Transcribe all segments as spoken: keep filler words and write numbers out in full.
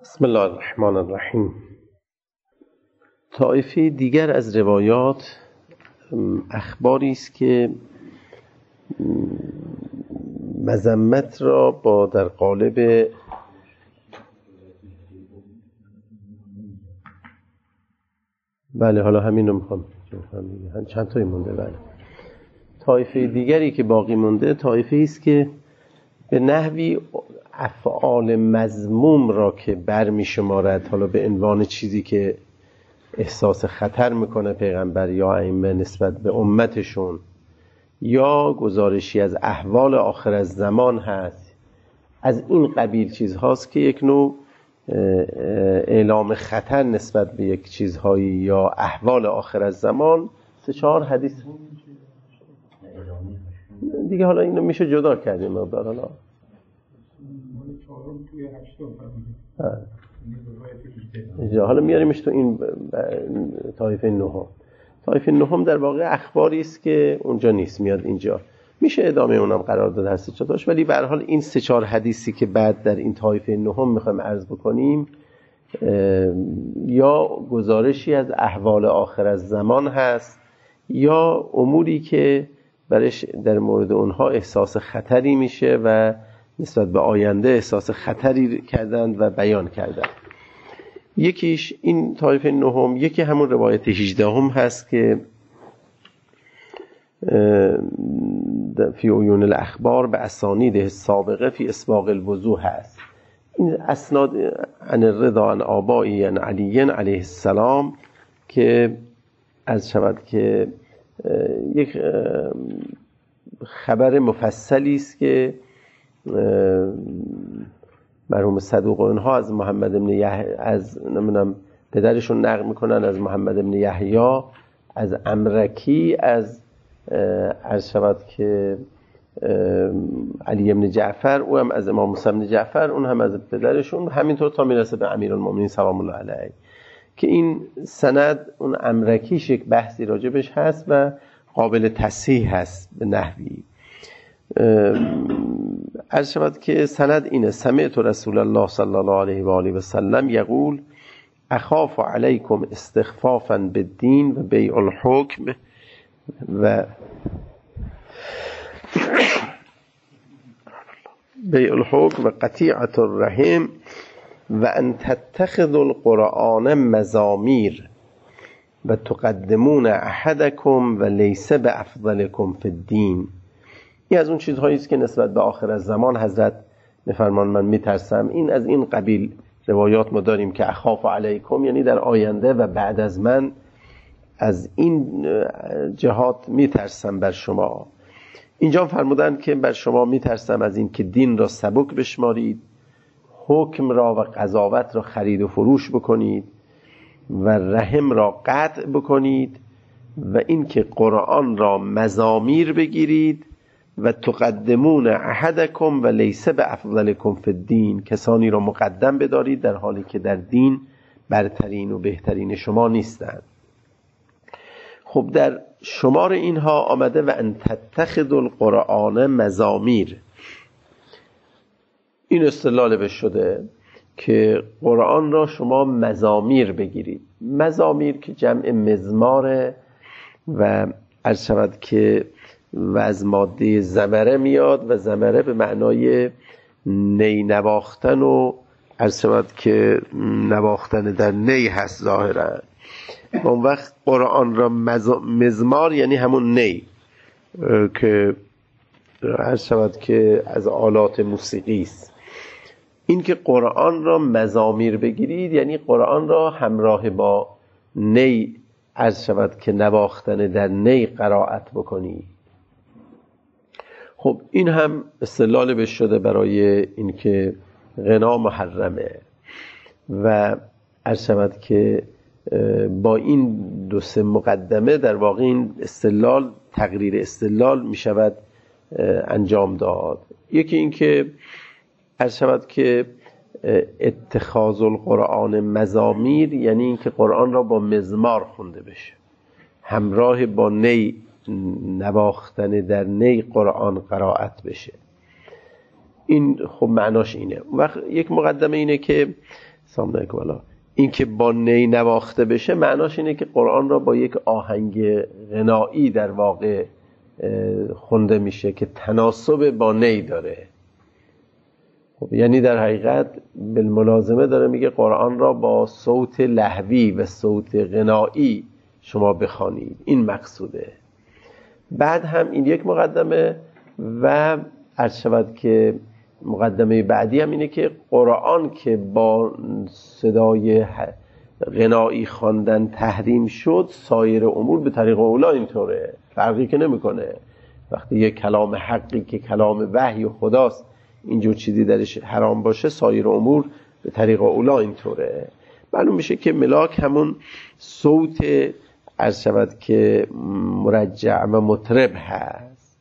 بسم الله الرحمن الرحیم. طایفه دیگر از روایات اخباری است که مذمت را با در قالب بله حالا همین رو میخوام چند تایی مونده. بله طایفه دیگری که باقی مونده طایفه است که به نحوی افعال مذموم را که برمی شمارد حالا به عنوان چیزی که احساس خطر میکنه پیغمبر یا ائمه نسبت به امتشون یا گزارشی از احوال آخر از زمان هست، از این قبیل چیزهاست که یک نوع اعلام خطر نسبت به یک چیزهایی یا احوال آخر از زمان. سه چهار حدیث دیگه حالا اینو میشه جدا کردیم مقدار. حالا حالا میاریمش تو این طایفه نهم. طایفه نهم در واقع اخباری است که اونجا نیست، میاد اینجا، میشه ادامه اونم قرار داد هست چطورش، ولی به هر حال این سه چهار حدیثی که بعد در این طایفه نهم میخوایم عرض بکنیم یا گزارشی از احوال آخر از زمان هست یا اموری که برش در مورد اونها احساس خطری میشه و نسبت به آینده احساس خطری کردند و بیان کردند. یکیش این طایفه نهم، یکی همون روایت هجدهم هست که فی عیون الاخبار به اسانید سابقه فی اسباغ الوضوح هست. این اسناد عن الرضا عن آبایی عن علی علیه السلام که از شود که یک خبر مفصلی است که مرحوم صدوق اونها از محمد بن یحیی از نمیدونم پدرشون نقل میکنن از محمد بن یحیی از امرکی از عرض شود که علی بن جعفر، او هم از امام موسی بن جعفر، اون هم از پدرشون، همینطور تا میرسه به امیرالمومنین سلام الله علیه که این سند اون امرکیش یک بحثی راجبش هست و قابل تصحیح هست به نحوی. عرض شود که سند اینه: سمعت رسول الله صلی الله علیه و آله و سلم یقول اخاف علیکم استخفافا بالدین و بیع الحکم و بیع الحکم و قطیعة الرحم و ان تتخذوا القرآن مزامیر و تقدمون احدکم و لیس بافضلکم فی الدین. این از اون چیزهایی است که نسبت به آخر از زمان حضرت میفرمان من میترسم. این از این قبیل روایات ما داریم که اخاف علیکم یعنی در آینده و بعد از من از این جهات میترسم بر شما. اینجا فرمودن که بر شما میترسم از این که دین را سبک بشمارید، حکم را و قضاوت را خرید و فروش بکنید و رحم را قطع بکنید و این که قرآن را مزامیر بگیرید و تقدمون احدکم و لیس بافضلکم فی الدین، کسانی را مقدم بدارید در حالی که در دین برترین و بهترین شما نیستند. خب در شمار اینها آمده و ان تتخذوا القرآن مزامیر. این استدلال به شده که قرآن را شما مزامیر بگیرید. مزامیر که جمع مزماره و عرض شود که و از ماده زمره میاد و زمره به معنای نی نواختن و عرض شود که نواختن در نی هست ظاهرا. اون وقت قرآن را مزمار یعنی همون نی که عرض شود که از آلات موسیقی است. این که قرآن را مزامیر بگیرید یعنی قرآن را همراه با نی عرض شود که نواختن در نی قرائت بکنی. خب این هم استدلال به شده برای اینکه غنا محرمه و عرض شود که با این دو سه مقدمه در واقع این استدلال تقریر استدلال می شود انجام داد. یکی این که عرض شود که اتخاذ القرآن مزامیر یعنی این که قرآن را با مزمار خونده بشه، همراه با نی نواختن در نی قرآن قرائت بشه. این خب معناش اینه. وقت یک مقدمه اینه که سلام علیکم. والا این که با نی نواخته بشه معناش اینه که قرآن را با یک آهنگ غنایی در واقع خونده میشه که تناسب با نی داره. خب یعنی در حقیقت بالملازمه داره میگه قرآن را با صوت لهوی و صوت غنایی شما بخوانید، این مقصوده. بعد هم این یک مقدمه و عرض شود که مقدمه بعدی هم اینه که قرآن که با صدای غنایی خواندن تحریم شد، سایر امور به طریق اولا اینطوره، فرقی که نمیکنه. وقتی یک کلام حقی که کلام وحی و خداست اینجور چیزی درش حرام باشه، سایر امور به طریق اولا اینطوره. معلوم میشه که ملاک همون صوت عرض شود که مرجع و مطرب هست.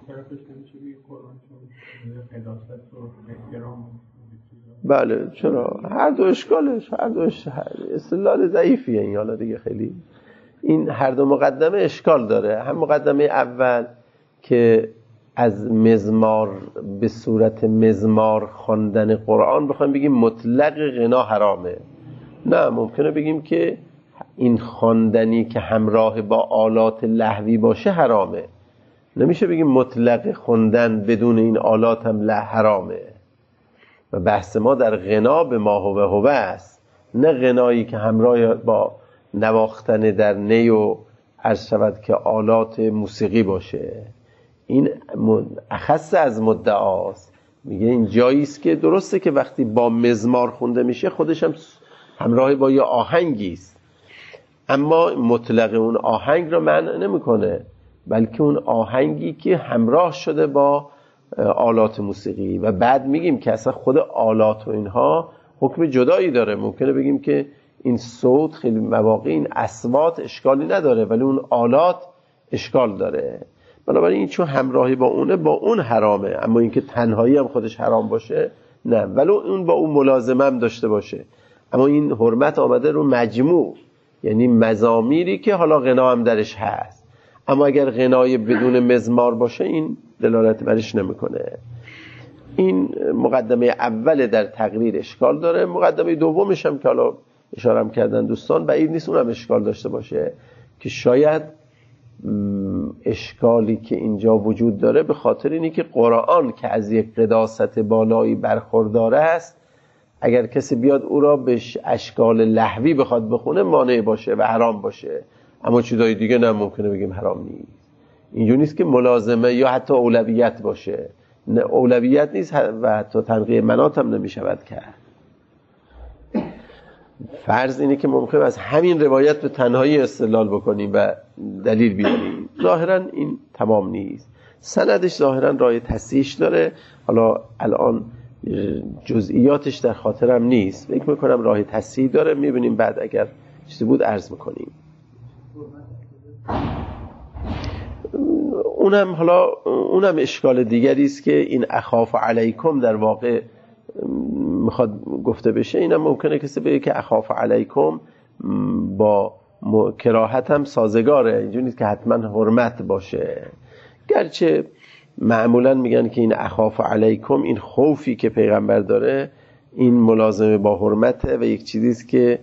بله چرا؟ هر دو اشکالش هر دو استدلال ضعیفیه این، حالا دیگه خیلی این هر دو مقدمه اشکال داره. هم مقدمه اول که از مزمار به صورت مزمار خواندن قرآن بخوایم بگیم مطلق غنا حرامه، نه، ممکنه بگیم که این خواندنی که همراه با آلات لهوی باشه حرامه. نمیشه بگیم مطلق خواندن بدون این آلات هم له حرامه. و بحث ما در غنا به ما هو هو است، نه غنایی که همراه با نواختن در نی و عرض شود که آلات موسیقی باشه. این اخص از مدعاست. میگه این جاییست که درسته که وقتی با مزمار خونده میشه خودش هم همراه با یه آهنگیست، اما مطلق اون آهنگ رو معنی نمیکنه، بلکه اون آهنگی که همراه شده با آلات موسیقی. و بعد میگیم که اصلا خود آلات و اینها حکم جدایی داره. ممکنه بگیم که این صوت خیلی مواقع این اصوات اشکالی نداره ولی اون آلات اشکال داره. بنابراین این چون همراهی با اونه با اون حرامه، اما اینکه تنهایی هم خودش حرام باشه نه، ولی اون با اون ملازمه هم داشته باشه. اما این حرمت آمده رو مجموع، یعنی مزامیری که حالا غنا هم درش هست. اما اگر غنای بدون مزمار باشه این دلالت برش نمیکنه. این مقدمه اول در تقریر اشکال داره. مقدمه دومش هم که حالا اشاره هم کردن دوستان بعید نیست اونم اشکال داشته باشه، که شاید اشکالی که اینجا وجود داره به خاطر اینی که قرآن که از یک قداست بالایی برخوردار است، اگر کسی بیاد او را به اشکال لهوی بخواد بخونه مانع باشه و حرام باشه. اما چیزای دیگه نه، ممکنه بگیم حرام نیست. اینجور نیست که ملازمه یا حتی اولویت باشه، نه اولویت نیست و حتی تنقیه منات هم نمیشود کرد. فرض اینه که ممکن از همین روایت به تنهایی استدلال بکنیم و دلیل بیاریم. ظاهرا این تمام نیست. سندش ظاهرا راه تصحیحش داره، حالا الان جزئیاتش در خاطرم نیست، فکر میکنم راه تصحیح داره، میبینیم بعد اگر چیزی بود عرض میکنیم. اونم حالا اونم اشکال دیگری است که این اخاف علیکم در واقع میخواد گفته بشه. اینم ممکنه کسی بگه که اخاف علیکم با کراهت هم سازگاره، اینجوری نیست که حتما حرمت باشه. گرچه معمولا میگن که این اخاف علیکم، این خوفی که پیغمبر داره این ملازمه با حرمته و یک چیزیست که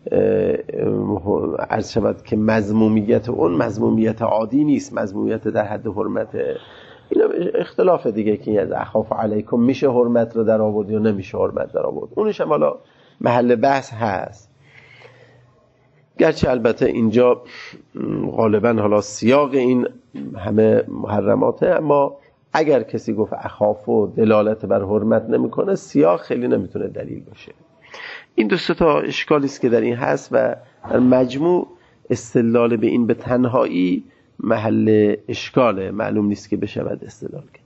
عرض شود که مذمومیت اون مذمومیت عادی نیست، مذمومیت در حد حرمته. این اختلاف دیگه که از اخاف علیکم میشه حرمت رو در آورد یا نمیشه حرمت در آورد، اونش هم حالا محل بحث هست. گرچه البته اینجا غالبا حالا سیاق این همه محرماته، اما اگر کسی گفت اخاف و دلالت بر حرمت نمیکنه، سیاق خیلی نمیتونه دلیل باشه. این دو سه تا اشکالی است که در این هست و در مجموع استدلال به این به تنهایی محل اشکاله، معلوم نیست که بشود استدلال کرد.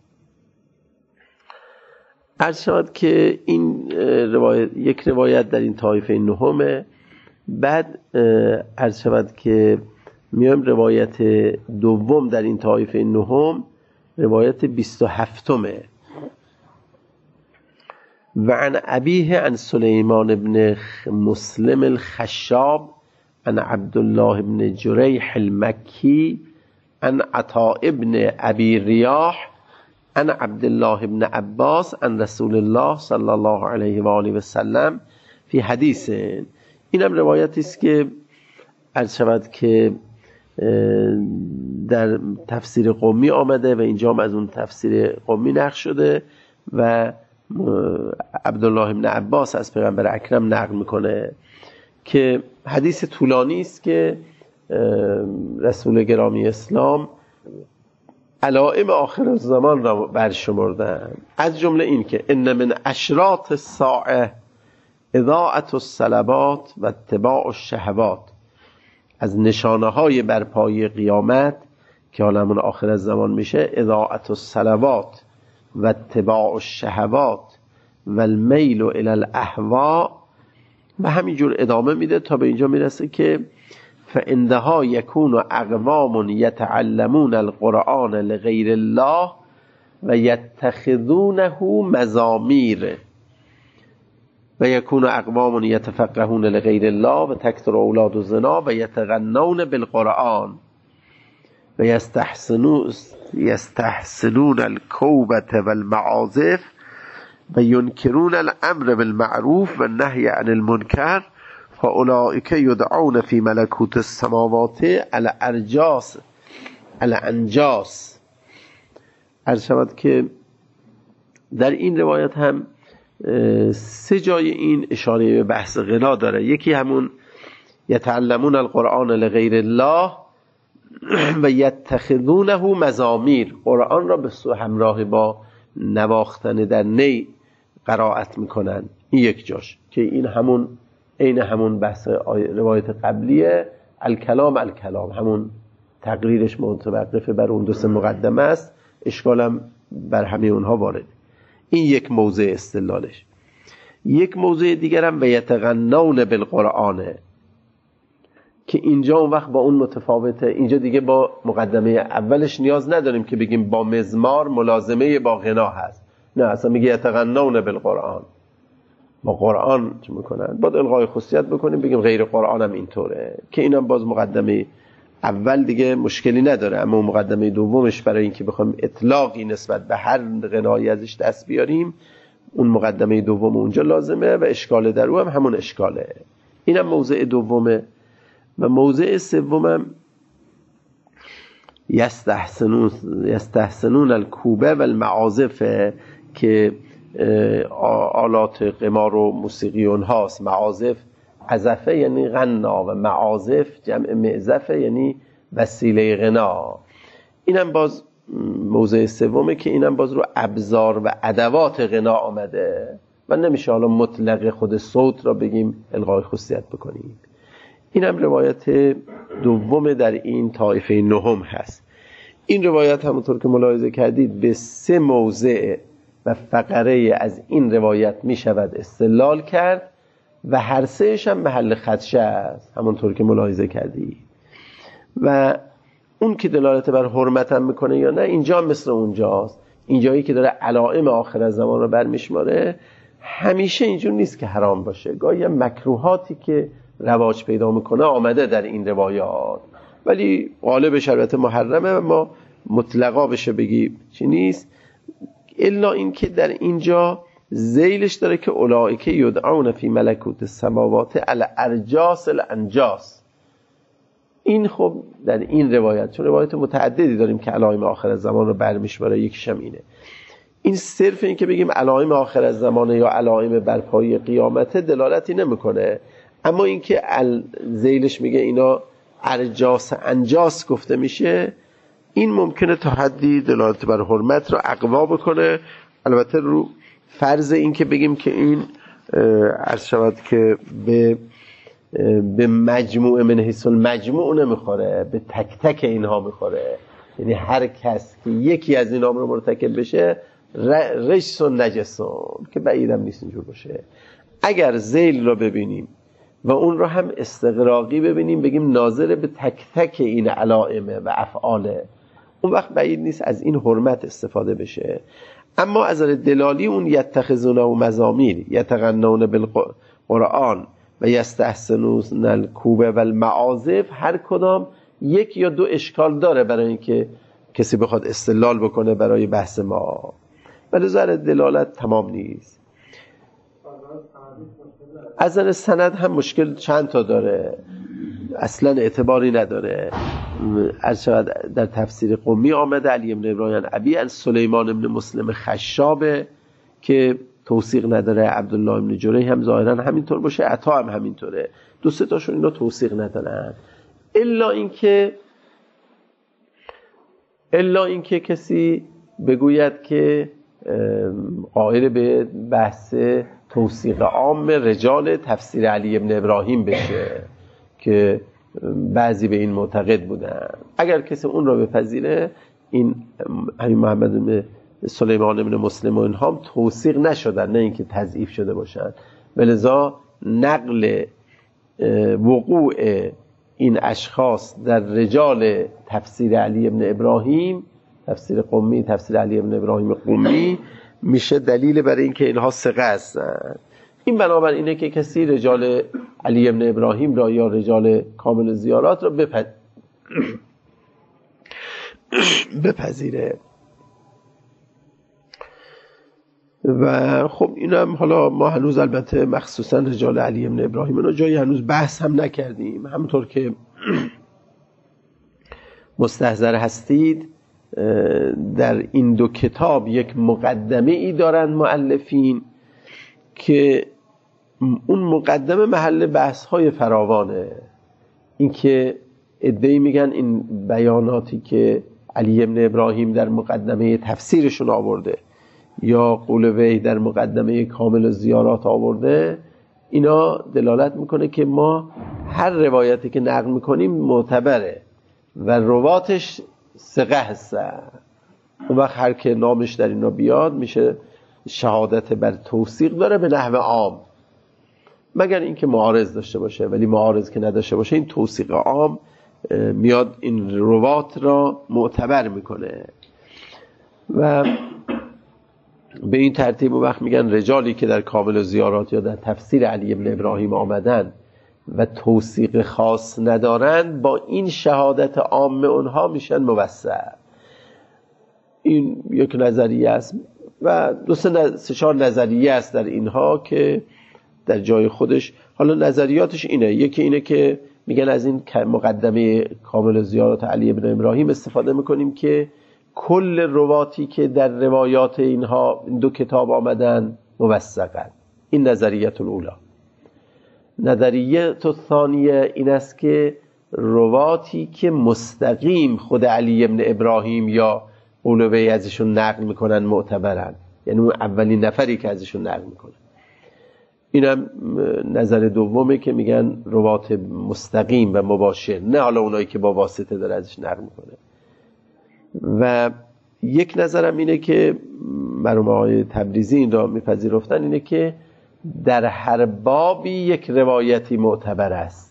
عرض شود که این روایت یک روایت در این طایفه نهمه. بعد عرض شود که میایم روایت دوم در این طایفه نهم، روایت بیست و هفتمه. و عن ابیه عن سلیمان بن مسلم الخشاب عن عبدالله بن جریح المکی عن عطاء بن ابی ریاح عن عبدالله بن عباس عن رسول الله صلی الله علیه و آله و سلم فی حدیث. اینم روایتی است که عرض شود که در تفسیر قمی آمده و اینجا هم از اون تفسیر قمی نقل شده و عبدالله بن عباس از پیغمبر اکرم نقل میکنه که حدیث طولانی است که رسول گرامی اسلام علائم آخر الزمان را برشمردن. از جمله این که ان من اشراط الساعه اضاعة الصلوات و اتباع الشهوات، از نشانه های برپایی قیامت که حالا همون آخر الزمان میشه، اضاعة الصلوات و اتباع الشهوات و المیل الی الاهواء، و همینجور ادامه میده تا به اینجا میرسه که فعندها یکون اقوام یتعلمون القرآن لغیر الله و یتخذونه مزامیر و یکون اقوام یتفقهون لغیر الله و تکثر اولاد الزنا و یتغنون بالقرآن و یستحسنون یستحسنون الکوبة والمعازف و ینکرون الامر بالمعروف و النهی عن المنکر فاولئک یدعون فی ملکوت السماوات علی ارجاس علی انجاس. عرض شود که در این روایت هم سه جای این اشاره به بحث غنا داره. یکی همون یتعلمون القرآن لغیر الله و یتخذونه مزامیر، قرآن را به سو همراه با نواختن در نی قرائت میکنن. این یک جاش که این همون این همون بحث روایت قبلیه، الکلام الکلام، همون تقریرش متوقف بر اون دو سه مقدمه است، اشکالم بر همه اونها وارد. این یک موضع استدلالش. یک موضع دیگرم و یتغنون بالقرآن که اینجا اون وقت با اون متفاوته. اینجا دیگه با مقدمه اولش نیاز نداریم که بگیم با مزمار ملازمه با غنا هست، نه، اصلا میگه یتغنون بالقرآن، با قرآن چه میکنن؟ باید الغای خصوصیت بکنیم بگیم غیر قرآن هم اینطوره، که اینم باز مقدمه اول دیگه مشکلی نداره. اما مقدمه دومش برای اینکه بخوایم اطلاقی نسبت به هر غنایی ازش دست بیاریم، اون مقدمه دوم اونجا لازمه و اشکال در او هم همون اشکاله. اینم موضع دومه. و موضع سومم یستحسنون یستحسنون الکوبه و المعازف که آلات قمار و موسیقی اونهاست. معازف عزفه یعنی غنا و معازف جمع معزفه یعنی وسیله غنا. اینم باز موضع سومه که اینم باز رو ابزار و ادوات غنا آمده و نمیشه حالا مطلق خود صوت را بگیم الغای خصوصیت بکنیم. اینم روایت دوم در این طایفه نهم هست. این روایت همونطور که ملاحظه کردید به سه موضع و فقره از این روایت می شود استدلال کرد و هر سهش هم محل خدشه است، همونطور که ملاحظه کردید. و اون که دلالت بر حرمت هم میکنه یا نه، اینجا مثل اونجاست. اینجایی که داره علائم آخر از زمان رو برمیشماره، همیشه اینجور نیست که حرام باشه. گاهی مکروهاتی که رواج پیدا میکنه آمده در این روایات، ولی غالبش البته محرمه و ما مطلقا بشه بگی چی نیست، الا این که در اینجا ذیلش داره که اولئک یدعون فی ملکوت السماوات علی ارجاس الانجاس. این خب در این روایت، چون روایت متعددی داریم که علائم آخر از زمان رو برمیشماره، یکیش هم اینه. این صرف این که بگیم علائم آخر از زمان یا علائم برپایی قیامت دلالتی نمیکنه، اما این که ذیلش میگه اینا ارجاس انجاس گفته میشه، این ممکنه تا حدی دلالت بر حرمت رو اقوا بکنه. البته رو فرض این که بگیم که این عرض شود که به به مجموع من حیث المجموع نمیخوره، به تک تک اینها میخوره. یعنی هر کس که یکی از اینها رو مرتکب بشه رجس و نجسون، که بعیدم نیست اینجور باشه. اگر ذیل رو ببینیم و اون رو هم استغراقی ببینیم، بگیم ناظر به تک تک این علائمه و افعاله، اون وقت بعید نیست از این حرمت استفاده بشه. اما از دلالی اون یتخذونه و مزامیر یتغنون بالقرآن و یستحسنون الکوبه و المعازف، هر کدام یک یا دو اشکال داره برای اینکه کسی بخواد استدلال بکنه برای بحث ما، ولی ظاهر دلالت تمام نیست. از نظر سند هم مشکل چند تا داره، اصلا اعتباری نداره. از چقدر در تفسیر قمی آمده علی بن ابراهیم ابی از سلیمان بن مسلم خشابه که توثیق نداره، عبدالله بن جریح هم ظاهرا همینطور باشه، عطا هم همینطوره، دو سه تاشون اینا توثیق ندارن. الا اینکه الا اینکه کسی بگوید که قائل به بحث توثیق عام رجال تفسیر علی بن ابراهیم بشه که بعضی به این معتقد بودن. اگر کسی اون را بپذیره، این همین محمد بن سلیمان بن مسلم و اینها هم توثیق نشدن، نه اینکه تضعیف شده باشن. ولذا نقل وقوع این اشخاص در رجال تفسیر علی بن ابراهیم، تفسیر قمی، تفسیر علی بن ابراهیم قمی، میشه دلیل برای اینکه اینها ثقه هستن. این بنابر اینه که کسی رجال علی بن ابراهیم را یا رجال کامل زیارات را بپذ... بپذیره. و خب اینم حالا ما هنوز البته مخصوصا رجال علی بن ابراهیم رو جایی هنوز بحث هم نکردیم. همونطور که مستحضر هستید در این دو کتاب یک مقدمه ای دارند مؤلفین که اون مقدمه محل بحث های فراوانه. این که ادعی میگن این بیاناتی که علی بن ابراهیم در مقدمه تفسیرشون آورده یا قولوی در مقدمه کامل زیارات آورده، اینا دلالت میکنه که ما هر روایتی که نقل میکنیم معتبره و رواتش ثقه هستن. اون وقت هر که نامش در اینا بیاد میشه شهادت بر توثیق داره به نحو عام، مگر اینکه معارض داشته باشه. ولی معارض که نداشته باشه، این توثیق عام میاد این روات را معتبر میکنه. و به این ترتیب وقت میگن رجالی که در کامل زیارات یا در تفسیر علی بن ابراهیم آمدن و توثیق خاص ندارند، با این شهادت عام اونها میشن موثق. این یک نظریه است و دو سه چهار نظریه است در اینها که در جای خودش. حالا نظریاتش اینه، یکی اینه که میگن از این مقدمه کامل زیارات علی بن ابراهیم استفاده میکنیم که کل رواتی که در روایات اینها این دو کتاب آمدن موثقن. این نظریت الاولا. نظریت الثانیه این است که رواتی که مستقیم خود علی بن ابراهیم یا قولوی ازشون نقل میکنن معتبرن، یعنی اون اولین نفری که ازشون نقل میکنن. اینم نظر دومه که میگن روات مستقیم و مباشر، نه حالا اونایی که با واسطه داره ازش نقل میکنه. و یک نظرم اینه که مرحوم آقای تبریزی این را میپذیرفتن، اینه که در هر بابی یک روایتی معتبر است.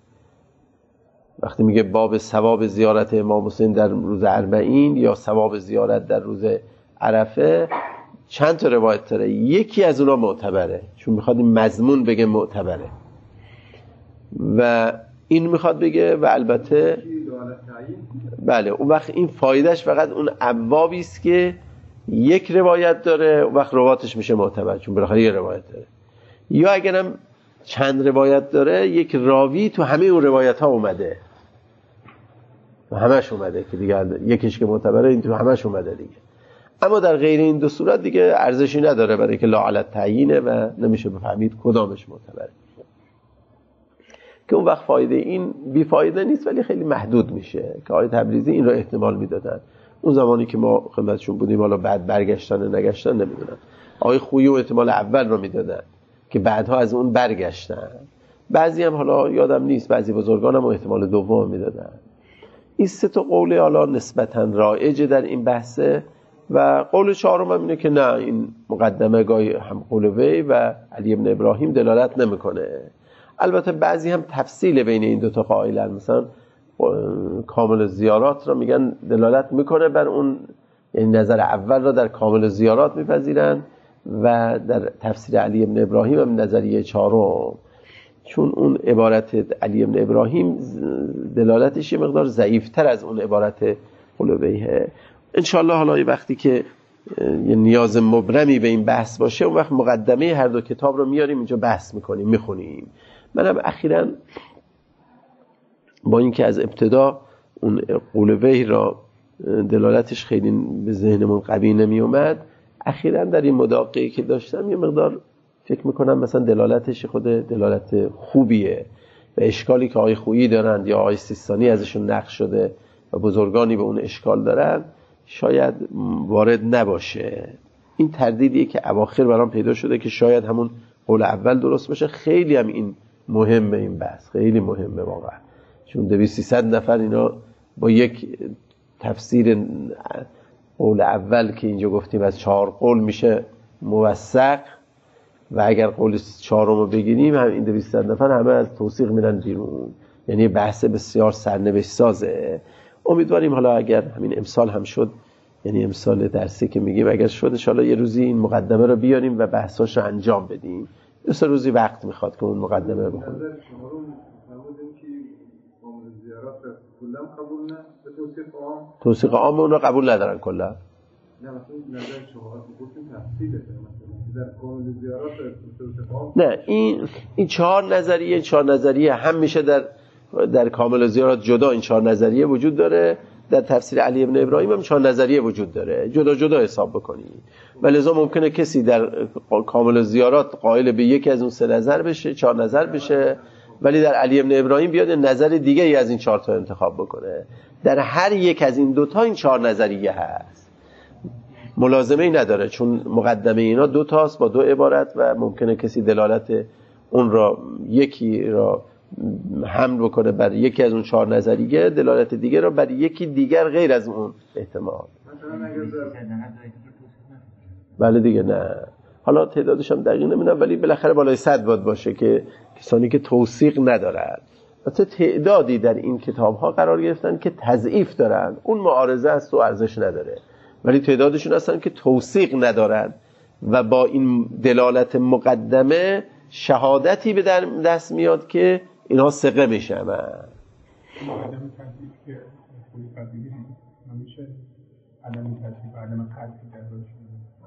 وقتی میگه باب ثواب زیارت امام حسین در روز اربعین یا ثواب زیارت در روز عرفه، چند تا روایت داره، یکی از اونا معتبره، چون میخواد این مضمون بگه معتبره و این میخواد بگه. و البته بله، اون وقت این فایدهش فقط اون ابوابی است که یک روایت داره، اون وقت رواتش میشه معتبر، چون بالاخره یه روایت داره. یا اگرم چند روایت داره، یک راوی تو همه اون روایت ها اومده، تو همش اومده که دیگه یکیش که معتبره این تو همش اومده دیگه. اما در غیر این دو صورت دیگه ارزشی نداره، برای که لا علی تعیینه و نمیشه بفهمید کدامش معتبره، که اون وقت فایده این بی فایده نیست ولی خیلی محدود میشه. که آقای تبریزی این رو احتمال میدادن اون زمانی که ما خدمتشون بودیم، حالا بعد برگشتن نگشتن نمیدونم. آقای خویی احتمال اول رو میدادن که بعدها از اون برگشتن. بعضی هم حالا یادم نیست، بعضی بزرگان هم احتمال دوم میدادن. این سه تا قول حالا نسبتاً رایجه در این بحثه. و قول چهارم هم اینه که نه، این مقدمه گاهی هم قولوی و علی بن ابراهیم دلالت نمیکنه. البته بعضی هم تفصیل بین این دوتا قائلن، مثلا کامل زیارات را میگن دلالت میکنه بر اون، یعنی نظر اول را در کامل زیارات میپذیرن و در تفسیر علی بن ابراهیم هم نظریه چهارم، چون اون عبارت علی بن ابراهیم دلالتش یه مقدار ضعیفتر از اون عبارت قولویه. انشالله حالا وقتی که یه نیاز مبرمی به این بحث باشه، اون وقت مقدمه هر دو کتاب رو میاریم اینجا بحث میکنیم میخونیم. منم اخیراً با اینکه از ابتدا اون قول وحی را دلالتش خیلی به ذهنمون قوی نمی اومد، اخیراً در این مداقعه که داشتم یه مقدار فکر میکنم مثلا دلالتش خود دلالت خوبیه و اشکالی که آقای خویی دارند یا آقای سیستانی ازشون نقل شده و بزرگانی به اون اشکال دارن شاید وارد نباشه. این تردیدیه که اواخر برام پیدا شده که شاید همون قول اول درست باشه. خیلی هم این مهمه، این بحث خیلی مهمه واقعا، چون دویست سیصد نفر اینا با یک تفسیر قول اول که اینجا گفتیم از چهار قول میشه موثق و اگر قول چهارم رو بگیریم هم این دویست نفر همه از توثیق میرن بیرون. یعنی بحث بسیار سرنوشت سازه. امیدواریم حالا اگر همین امسال هم شد، یعنی امسال درسی که میگیم اگر شد ان شاءالله یه روزی این مقدمه رو بیاریم و بحثاش رو انجام بدیم. دو سه روزی وقت میخواد که اون مقدمه رو بخونیم. توثیق عام اون رو قبول ندارن کلا. نه مثلا نظر شما گفتین تفصیله مثلا در کامل زیارات نه این این چهار نظریه چهار نظریه هم میشه در در کامل زیارات جدا این چهار نظریه وجود داره، در تفسیر علی ابن ابراهیم هم چهار نظریه وجود داره، جدا جدا حساب بکنید. ولذا ممکنه کسی در کامل زیارات قائل به یکی از اون سه نظر بشه، چهار نظر بشه، ولی در علی ابن ابراهیم بیاد نظر دیگه ای از این چهار تا انتخاب بکنه. در هر یک از این دو تا این چهار نظریه هست، ملازمه ای نداره، چون مقدمه اینا دو تاست با دو عبارت و ممکنه کسی دلالت اون را یکی را حمل بکنه بر یکی از اون چهار نظریه، دلالت دیگه را بر یکی دیگر غیر از اون احتمال. بله دیگه نه، حالا تعدادش هم دقیق نمیدونم ولی بالاخره بالای صد باید باشه که کسانی که توثیق ندارن. البته تعدادی در این کتاب ها قرار گرفتن که تضعیف دارن، اون معارضه است و ارزش نداره، ولی تعدادشون هستن که توثیق ندارن و با این دلالت مقدمه شهادتی به دست میاد که اینها ثقه میشن. مقدمه تضعیف که خوبی قدیمی نمیشه عدم تضعیف عدم قطعی درش.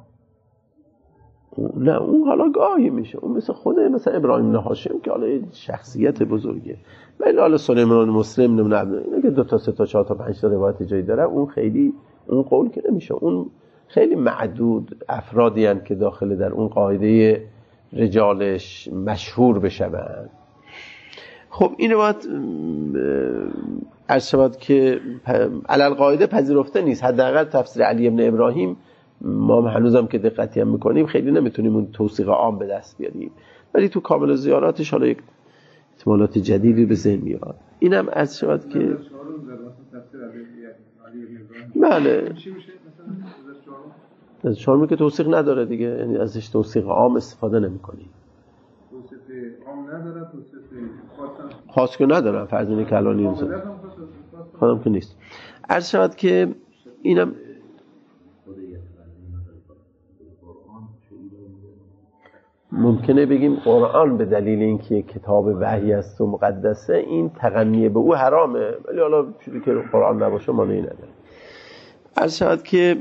نه اون حالا گاهی میشه، اون مثل خود مثلا ابراهیم بن هاشم که حالا شخصیت بزرگه، ولی حالا سلیمان مسلم نمیدونم اینا که دو تا سه تا چهار تا پنج تا روایت جایی داره، اون خیلی اون قول که نمیشه. اون خیلی معدود افرادی هستند که داخل در اون قاعده رجالش مشهور بشوند. خب این روایت عرض شود که علل قاعده پذیرفته نیست، حداقل تفسیر علی ابن ابراهیم ما هنوزم که دقتی هم میکنیم خیلی نمیتونیم اون توثیق عام به دست بیاریم، ولی تو کامل زیاراتش حالا یک احتمالات جدیدی به ذهن میاد. اینم عرض شود که بله از چهارمی که توثیق نداره دیگه، یعنی ازش توثیق عام استفاده نمی‌کنی. توثیق عام نداره، توثیق خاص که نداره، فرض اینه که الان نیست خودم که نیست. عرض شود که اینم ممکنه بگیم قرآن به دلیل اینکه کتاب وحی است و مقدسه این تغنیه به او حرامه، ولی حالا چیزی که قرآن نباشه مانعی نداره. عرض شود که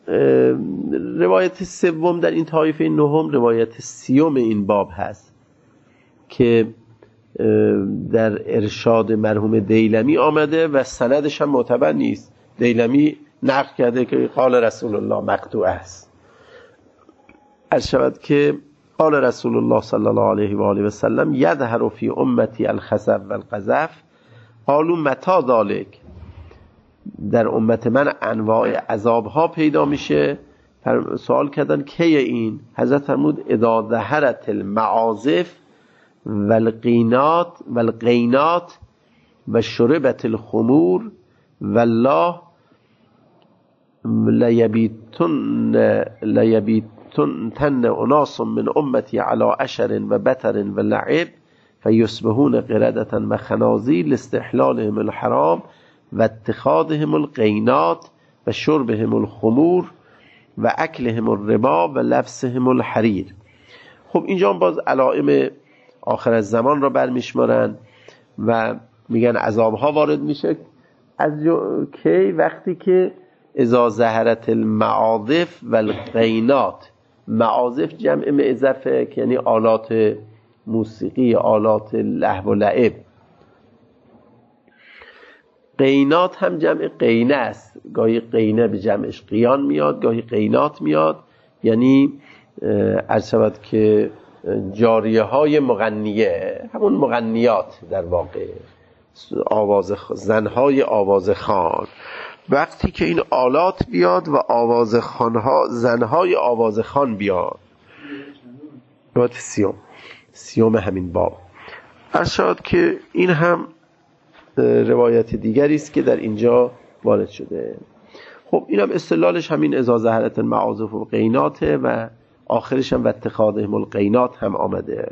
روایت سوم در این طایفه نهم روایت سیوم این باب هست که در ارشاد مرحوم دیلمی آمده و سندش هم معتبر نیست. دیلمی نقل کرده که قال رسول الله مقطوع است. عرض شود که قال رسول الله صلی الله علیه و آله و سلم یظهر فی امتی الخسف والقذف قالوا متى ذلک، در امت من انواع عذاب ها پیدا میشه. سوال کردن کی این؟ حضرت فرمود اذا ظهرت المعازف والقینات والقینات و شربت الخمور والله لیبیتن لیبیتن تن اناس من امتی على عشر و بتر و لعب فیصبحون قردة و خنازیر لاستحلالهم الحرام و اتخاذهم القینات و شربهم الخمور و اکلهم الربا و لبسهم الحریر. خب اینجا باز علائم آخر الزمان را برمیشمارن و میگن عذابها وارد میشه از جو... کی وقتی که اذا ظهرت المعازف و القینات. معازف جمع معزفه که یعنی آلات موسیقی، آلات لهو و لعب. قینات هم جمع قینه است، گاهی قینه به جمعش قیان میاد، گاهی قینات میاد، یعنی عرض شود که جاریه های مغنیه، همون مغنیات در واقع، آواز زنهای آواز خان. وقتی که این آلات بیاد و آواز خانها، زنهای آواز خان بیاد. روایت سیوم سیوم همین باب. عرض شد که این هم روایت دیگری است که در اینجا وارد شده. خب این هم استدلالش همین اذا ظهرت المعازف و قیناته و آخرش هم و اتخاذهم القینات هم آمده.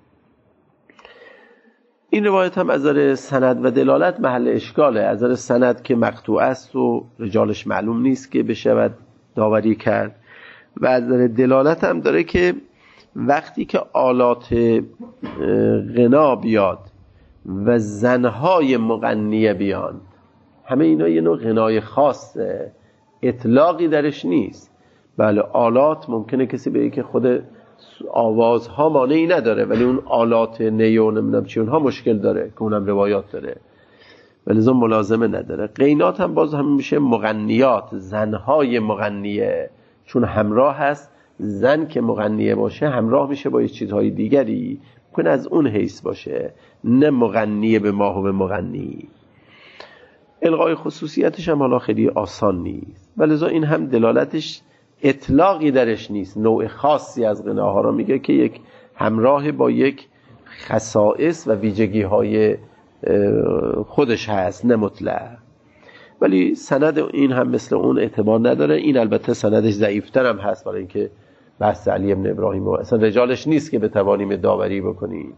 این روایت هم از نظر سند و دلالت محل اشکاله. از نظر سند که مقطوع است و رجالش معلوم نیست که بشود داوری کرد، و از نظر دلالت هم داره که وقتی که آلات غنا بیاد و زنهای مغنیه بیان، همه اینا یه نوع غنای خاصه، اطلاقی درش نیست. بله آلات ممکنه کسی بگه که خود آوازها مانعی نداره، ولی اون آلات نی و نمیدونم چی اونها مشکل داره که اونم روایات داره، ولی لازم ملازمه نداره. قینات هم باز هم میشه مغنیات، زنهای مغنیه، چون همراه هست. زن که مغنیه باشه همراه میشه با چیزهای دیگری، ممکن از اون حیث باشه، نه مغنیه به ماه و به مغنی. الغای خصوصیتش هم حالا خیلی آسان نیست، ولذا این هم دلالتش اطلاقی درش نیست، نوع خاصی از غناها را میگه که یک همراه با یک خصائص و ویژگی های خودش هست، نه مطلق. ولی سند این هم مثل اون اعتبار نداره. این البته سندش ضعیفتر هم هست، برای اینکه بحث علی ابن ابراهیم و اصلا رجالش نیست که بتوانیم داوری بکنیم.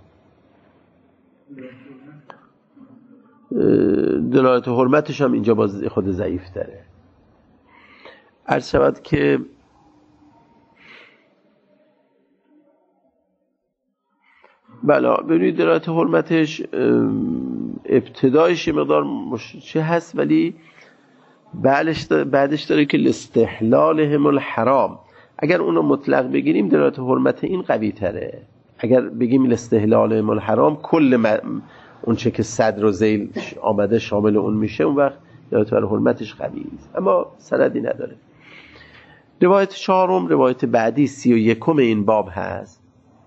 دلالت حرمتش هم اینجا باز خود ضعیفتره. عرض شود که بله ببینید دلالت حرمتش ابتدایش مقدار چه هست، ولی بعدش بعدش داره که لاستحلالهم الحرام. اگر اونو مطلق بگیریم دلالت حرمت این قوی تره. اگر بگیم لاستحلالهم الحرام کل م... اون چه که صدر و ذیل آمده شامل اون میشه، اون وقت دلالت حرمتش قوی است، اما سندی نداره. روایت چهارم روایت بعدی سی و یکم این باب هست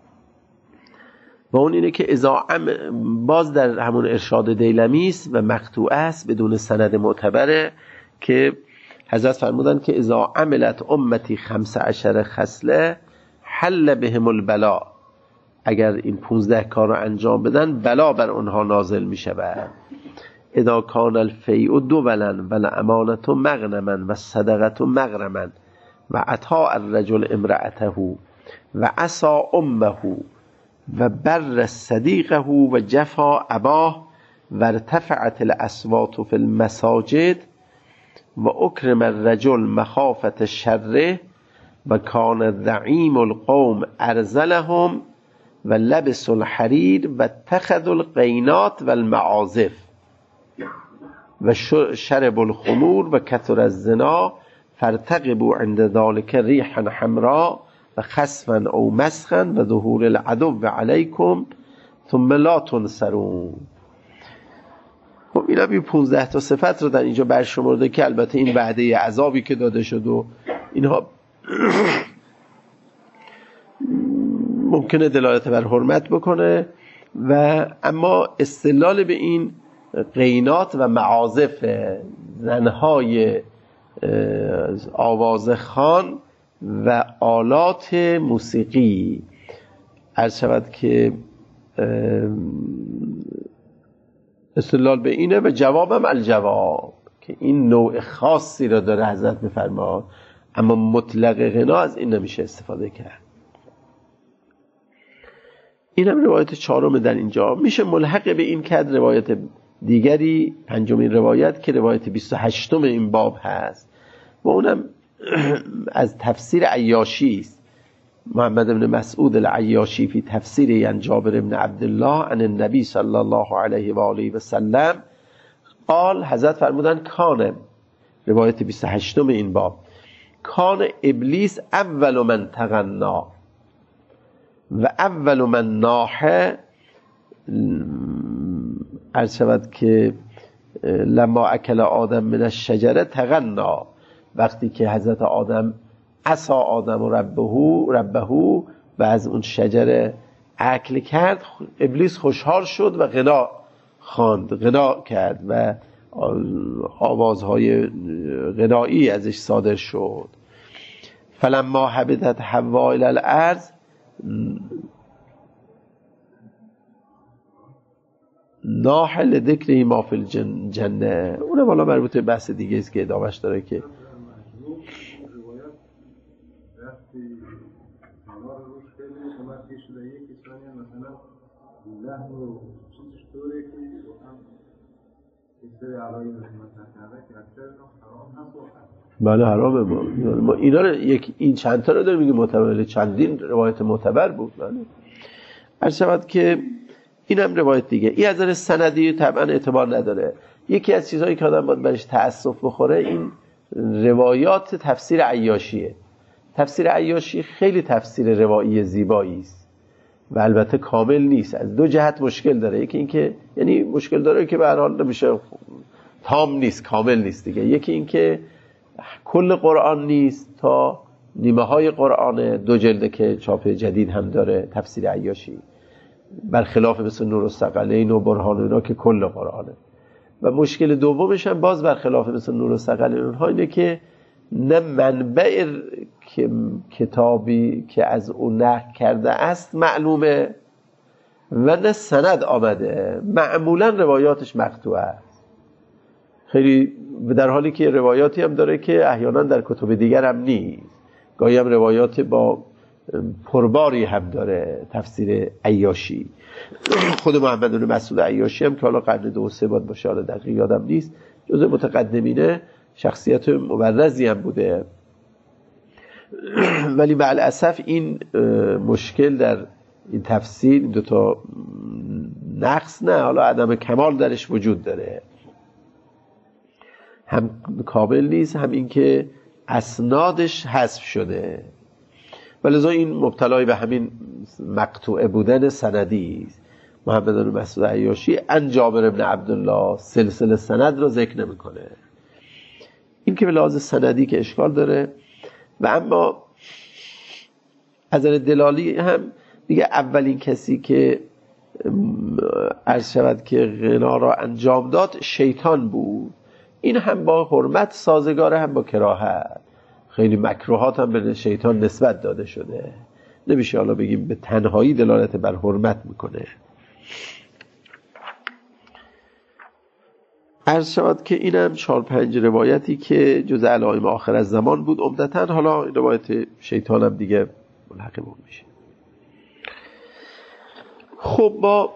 و اون اینه که اذا عم باز در همون ارشاد دیلمی است و مقطوع است بدون سند معتبره، که حضرت فرمودن که اذا عملت امتی خمس عشر خصله حل بهم البلا، اگر این پونزده کار رو انجام بدن بلا بر اونها نازل می شود. اذا کان الفیء دولا و الامانة مغنما و الصدقة مغرما و عطاء الرجل امرأته و عصا امه و بر صدیقه و جفا اباه و ارتفعت الاصوات فی المساجد و اکرم الرجل مخافت شره و کان ضعیم القوم ارزلهم و لبس الحریر و اتخذ القینات و المعازف و شرب الخمور و کثر الزنا فارتقبوا عند ذلك ریحا حمراء و خسفا او مسخا و ظهور العدو علیکم ثم لا تنصرون. خب این هم پونزده تا صفت رو در اینجا برشمرده که البته این وعده عذابی که داده شد و اینها ممکنه دلالت بر حرمت بکنه، و اما استدلال به این قینات و معازف زنهای آواز خان و آلات موسیقی عرض شود که استدلال به اینه، و جوابم الجواب که این نوع خاصی را داره حضرت می‌فرماد، اما مطلق غنا از این نمیشه استفاده کرد. این هم روایت چهارم در اینجا میشه ملحق به این کرد روایت دیگری، پنجمین روایت که روایت بیست و هشتم این باب هست و اونم از تفسیر عیاشی است. محمد بن مسعود العیاشی فی تفسیر عن جابر بن عبدالله عن النبی صلی الله علیه و آله و سلم قال، حضرت فرمودن کان روایت بیست و هشتم این باب، کان ابلیس اول من تغنا و اول من ناحه، عرض شود که لما اکل آدم من الشجره تغنا، وقتی که حضرت آدم عصا آدم و ربهو ربهو و از اون شجره اکل کرد، ابلیس خوشحال شد و غنا خواند، غنا کرد و آوازهای غنایی ازش صادر شد. فلما هبطت حوا الی الارض ناح لذکر ما فی الجنه. اونه والا مربوط به بحث دیگه است که ادامهش داره که بله حرامه. ما, ما اینا رو یک این چند تا رو داریم میگه معتبر، چندین روایت معتبر بود. بله عرض شود که اینم روایت دیگه. این از نظر سندی طبعا اعتبار نداره. یکی از چیزهایی که آدم باید برش تأسف بخوره این روایات تفسیر عیاشیه. تفسیر عیاشی خیلی تفسیر روایی زیبایی است و البته کامل نیست، از دو جهت مشکل داره. یکی این که یعنی مشکل داره که به هر حال نمیشه تام نیست، کامل نیست دیگه. یکی این که کل قرآن نیست، تا نیمه های قرآن، دو جلده که چاپ جدید هم داره تفسیر عیاشی، برخلاف مثل نور الثقلین و برهان اینا که کل قرآنه. و مشکل دومش هم باز برخلاف مثل نور الثقلین اونها اینه که نه منبع کتابی که از اون نقل کرده است معلومه و نه سند آمده، معمولا روایاتش مقطوعه است خیلی، در حالی که روایاتی هم داره که احیانا در کتب دیگر هم نیست، گاهی هم روایات با پرباری هم داره. تفسیر عیاشی خود محمد بن مسعود عیاشی هم که حالا قرن دو سه باد باشه، حالا دقیق یادم نیست، جزء متقدمینه، شخصیت مبرزی هم بوده. ولی معلاسف این مشکل در این تفسیر، این دوتا نقص نه، حالا عدم کمال درش وجود داره، هم کامل نیست، هم این که اسنادش حذف شده، ولذا این مبتلای به همین مقطوعه بودن سندی است. محمد بن مسعود عیاشی عن جابر بن عبدالله سلسله سند رو ذکر نمیکنه، این که به لحاظ سندی که اشکال داره. و اما از نظر دلالی هم دیگه اولین کسی که عرض شود که غنا را انجام داد شیطان بود. این هم با حرمت سازگاره، هم با کراهت. خیلی مکروهات هم به شیطان نسبت داده شده، نمیشه حالا بگیم به تنهایی دلالت بر حرمت میکنه. عرض شود که اینم چهار پنج روایتی که جز علائم آخر از زمان بود عمدتاً. حالا روایت شیطان هم دیگه ملحق بود میشه. خب با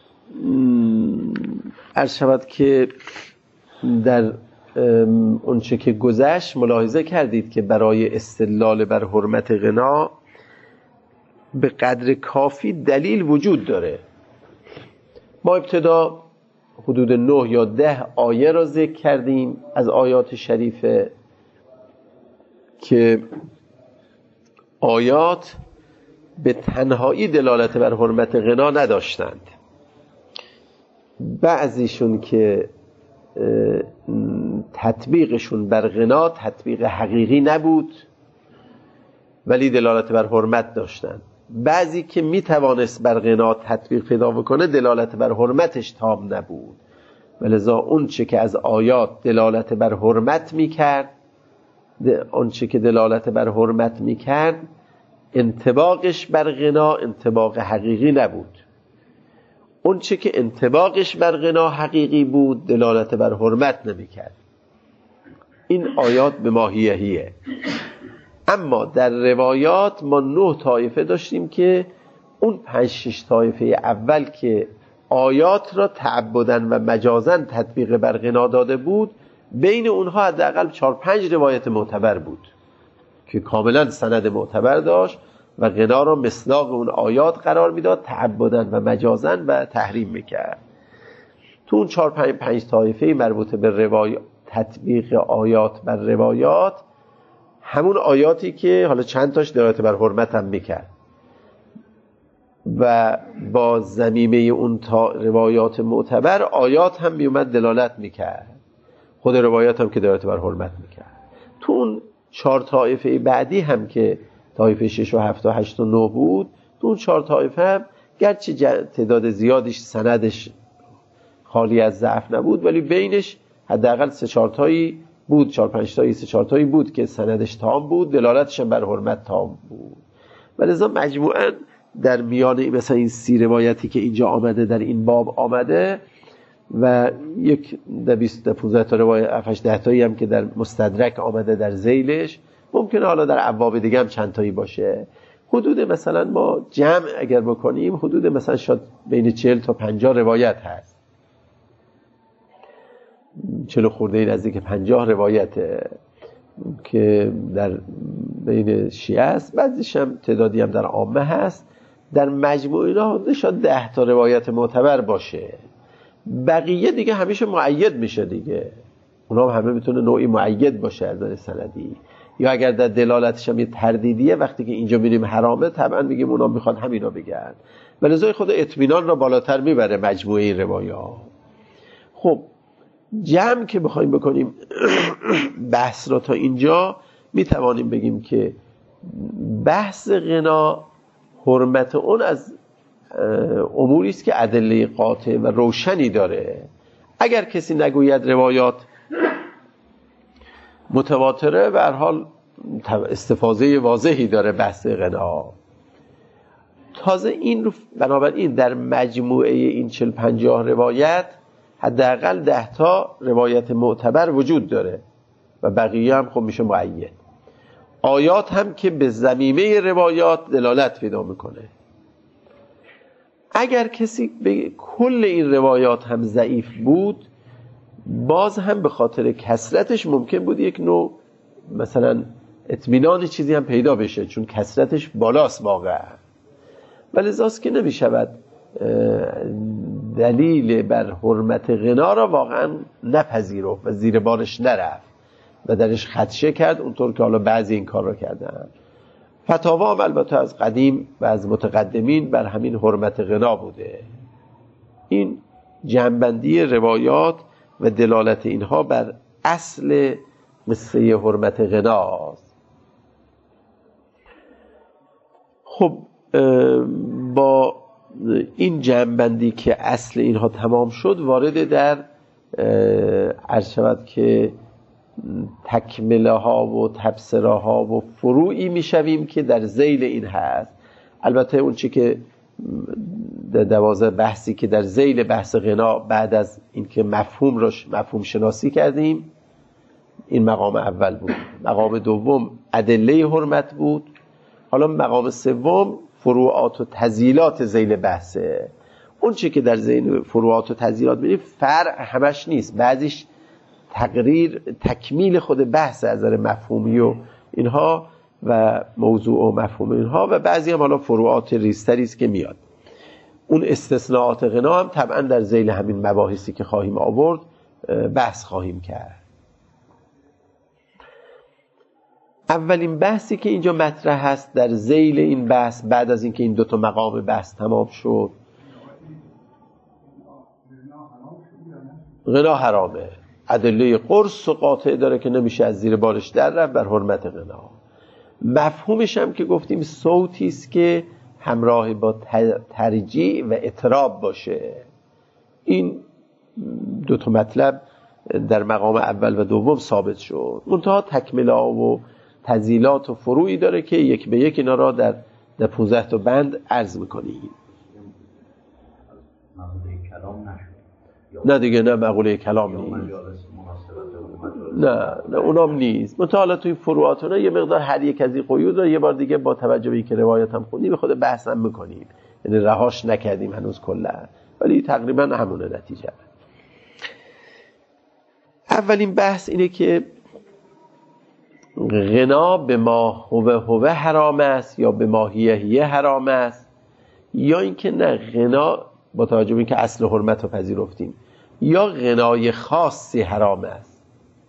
عرض شود که در اونچه که گذشت ملاحظه کردید که برای استدلال بر حرمت غنا به قدر کافی دلیل وجود داره. ما ابتدا حدود نه یا ده آیه را ذکر کردیم از آیات شریفه که آیات به تنهایی دلالت بر حرمت غنا نداشتند. بعضیشون که تطبیقشون بر غنا تطبیق حقیقی نبود ولی دلالت بر حرمت داشتند. بعضی که می توانست بر غنا تطبیق پیدا بکنه دلالت بر حرمتش تام نبود، ولذا اون چه که از آیات دلالت بر حرمت می کرد، اون چه که دلالت بر حرمت می کرد انطباقش بر غنا انطباق حقیقی نبود. اون چه که انطباقش بر غنا حقیقی بود دلالت بر حرمت نمی کرد. این آیات به ماهیهیه. اما در روایات ما نه طایفه داشتیم که اون پنج شش طایفه اول که آیات را تعبداً و مجازاً تطبیق بر غنا داده بود، بین اونها حداقل چهار پنج روایت معتبر بود که کاملاً سند معتبر داشت و غنا را مصداق اون آیات قرار میداد، تعبداً و مجازاً و تحریم میکرد. تو اون چهار پنج پنج طایفه مربوط به روای تطبیق آیات بر روایات همون آیاتی که حالا چند تاش دلالت بر حرمت هم میکرد و با ضمیمه اون تا روایات معتبر آیات هم میومد دلالت میکرد، خود روایات هم که دلالت بر حرمت میکرد. تو اون چهار طایفه بعدی هم که طایفه شش و هفت و هشت و نه بود، تو اون چهار طایفه هم گرچه تعداد زیادش سندش خالی از ضعف نبود، ولی بینش حداقل سه چهار تایی بود، چهار پنج تایی سه چهار تایی بود که سندش تام بود، دلالتش هم بر حرمت تام بود. ولذا مجموعاً در میان مثلا این سی روایتی که اینجا آمده در این باب آمده و یک ده بیست ده پانزده تا روایت هفت ده تایی هم که در مستدرک آمده در ذیلش، ممکنه حالا در ابواب دیگه هم چند تایی باشه. حدود مثلا ما جمع اگر بکنیم حدود مثلا شاید بین چهل تا پنجاه روایت هست، چهل خورده ای نزدیک پنجاه روایت که در بین شیعه است، بعضیش هم تعدادی هم در عامه هست. در مجموع اینا حدود شاید ده تا روایت معتبر باشه، بقیه دیگه همیشه مؤید میشه دیگه، اونا هم همه میتونه نوعی مؤید باشه از نظر سندی، یا اگر در دلالتش هم یه تردیدیه وقتی که اینجا میریم حرامه طبعا میگیم اونا میخواد همینا بگن، ولذا خود اطمینان را بالاتر میبره مجموعه روایات. خب جمع که بخوایم بکنیم بحث را تا اینجا، میتوانیم بگیم که بحث غنا حرمت اون از اموری است که ادله قاطع و روشنی داره. اگر کسی نگوید روایات متواتره، به هر حال استفاضه واضحی داره بحث غنا. تازه این رو بنابراین در مجموعه این چهل پنجاه روایت حداقل ده تا روایت معتبر وجود داره و بقیه هم خب میشه مؤید. آیات هم که به ضمیمه روایات دلالت پیدا میکنه. اگر کسی به کل این روایات هم ضعیف بود، باز هم به خاطر کثرتش ممکن بود یک نوع مثلا اطمینان چیزی هم پیدا بشه، چون کثرتش بالاست واقعا. ولی ازاست که نمی شود دلیل بر حرمت غنا را واقعا نپذیرفت و زیر بارش نرفت و درش خدشه کرد، اونطور که حالا بعضی این کار را کردن. فتاوا هم البته از قدیم و از متقدمین بر همین حرمت غنا بوده. این جنبندی روایات و دلالت اینها بر اصل قصه حرمت غناست. خب با این جنبندی که اصل اینها تمام شد، وارد در عرض شود که تکمله ها و تبصره ها و فروعی میشویم که در ذیل این هست. البته اون چی که دوازده بحثی که در ذیل بحث غنا بعد از اینکه مفهوم رو مفهوم شناسی کردیم، این مقام اول بود. مقام دوم ادله حرمت بود. حالا مقام سوم فروعات و تزیلات ذیل بحثه. اون چی که در ذیل فروعات و تزیلات می‌بینیم فرع همش نیست، بعضیش تقریر تکمیل خود بحث از نظر مفهومی و اینها و موضوع و مفهوم اینها، و بعضی هم حالا فروعات ریزتری است که میاد. اون استثناءات غنا هم طبعا در ذیل همین مباحثی که خواهیم آورد بحث خواهیم کرد. اولین بحثی که اینجا مطرح هست در ذیل این بحث، بعد از اینکه این دو تا مقام بحث تمام شد، غنا حرامه. ادله قرص و قاطع داره که نمیشه از زیر بارش در رفت بر حرمت غنا. مفهومش هم که گفتیم صوتی است که همراه با ترجیع و اطراب باشه. این دو تا مطلب در مقام اول و دوم ثابت شد. منتها تکمله و تزیلات و فروعی داره که یک به یک اینا را در در پانزده تا بند عرض می‌کنیم. مقوله کلام نشد. نه دیگه، نه مقوله کلام نیست. نه نه اونام نیست. مطالعه توی فروعاتونه یه مقدار هر یک از این قیود رو یه بار دیگه با توجه به اینکه روایت هم خوندیم به خود بحث هم می‌کنیم، یعنی رهاش نکردیم هنوز کلا، ولی تقریبا همونه نتیجه. اولین بحث اینه که غنا به ما هو هو حرام است یا به ما هیه هیه حرام است، یا اینکه نه غنا با توجه به اینکه اصل حرمت رو پذیرفتیم یا غنای خاصی حرام است.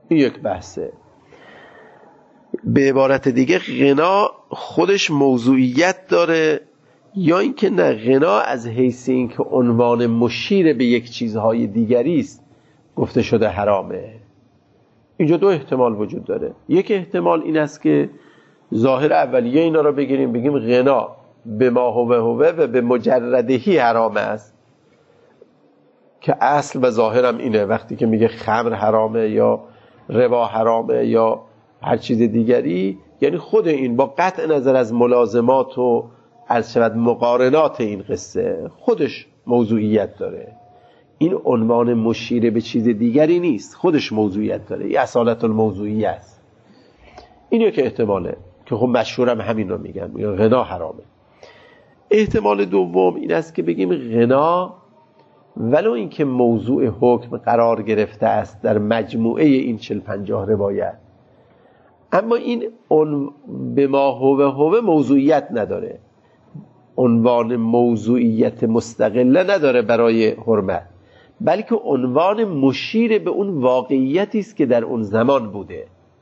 این یک بحثه. به عبارت دیگه غنا خودش موضوعیت داره یا اینکه نه، غنا از حیث این که عنوان مشیر به یک چیزهای دیگری است گفته شده حرامه. اینجا دو احتمال وجود داره. یک احتمال این است که ظاهر اولیه اینا رو بگیریم بگیم غنا به ما هوه هوه و به مجردهی حرام است، که اصل و ظاهرم اینه. وقتی که میگه خمر حرامه یا ربا حرامه یا هر چیز دیگری، یعنی خود این با قطع نظر از ملازمات و از شود مقارنات این قصه خودش موضوعیت داره. این عنوان مشیر به چیز دیگری نیست، خودش موضوعیت داره. این اصالت الموضوعیه است. این یک احتماله که خب مشهورم همین رو میگن، میگن غنا حرامه. احتمال دوم این است که بگیم غنا ولو اینکه موضوع حکم قرار گرفته است در مجموعه این چل پنجاه روایت، اما این به ما هوه هوه موضوعیت نداره، عنوان موضوعیت مستقله نداره برای حرمت، بلکه عنوان مشیر به اون واقعیتی است که در اون زمان بوده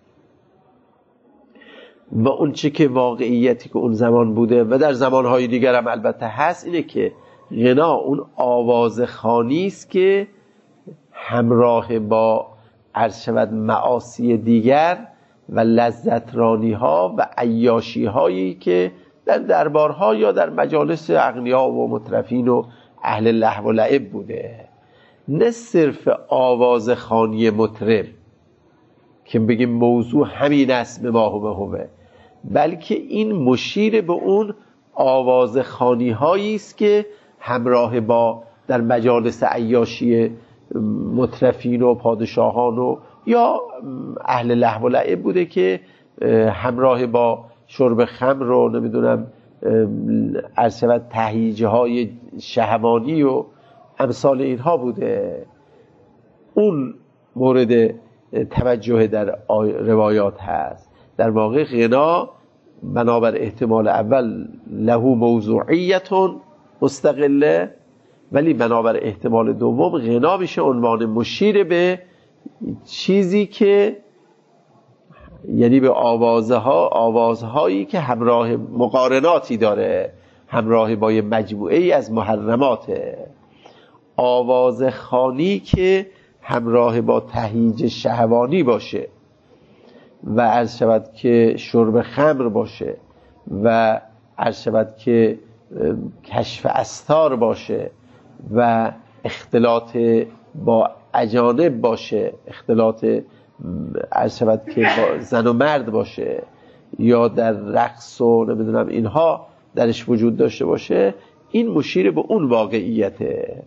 و اون چه که واقعیتی که اون زمان بوده و در زمانهای دیگر هم البته هست، اینه که غنا اون آواز خوانی است که همراه با عرض شود معاصی دیگر و لذترانی ها و عیاشی هایی که در دربارها یا در مجالس اغنیا و مترفین و اهل لهو و لعب بوده، نه صرف آواز خوانی مطرب که بگیم موضوع همین است به ما هوه هوه، بلکه این مشیر به اون آواز خوانی هایی است که همراه با در مجالس عیاشی مترفین و پادشاهان و یا اهل لهو و لعب بوده که همراه با شرب خمر و نمیدونم عرض شود تهییجه های شهوانی و امثال اینها بوده. اون مورد توجه در روایات هست. در واقع غنا بنابر احتمال اول له موضوعیت مستقله، ولی بنابر احتمال دوم غنا میشه عنوان مشیر به چیزی که یعنی به آوازها آوازهایی که همراه مقارناتی داره، همراه با یه مجموعه ای از محرماته. آواز خوانی که همراه با تهییج شهوانی باشه و عرض شود که شرب خمر باشه و عرض شود که کشف استار باشه و اختلاط با اجانب باشه، اختلاط عرض شود که با زن و مرد باشه یا در رقص و نمیدونم اینها درش وجود داشته باشه، این مشیر به اون واقعیته.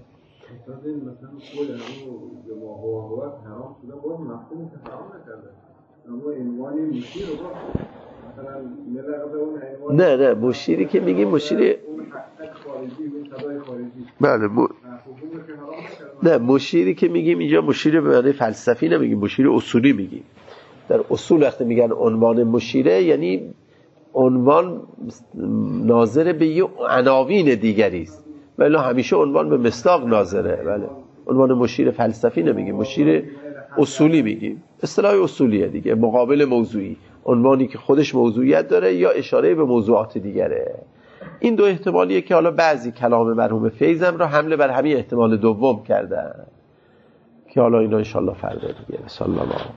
نه نه مشیری که میگیم مشیر بله م... نه مشیری که میگیم اینجا مشیر به معنی فلسفی نمیگیم، مشیر اصولی میگیم. در اصول وقتی میگن عنوان مشیره یعنی عنوان ناظر به یه عناوین دیگری است، ولی همیشه عنوان به مصداق ناظره. بله عنوان مشیر فلسفی نمیگیم، مشیر اصولی میگیم. اصطلاح اصولیه دیگه، مقابل موضوعی، عنوانی که خودش موضوعیت داره یا اشاره به موضوعات دیگره. این دو احتمالیه که حالا بعضی کلام مرحوم فیضم را حمله بر همین احتمال دوم کردن که حالا اینا انشالله فردا دیگه. صلی الله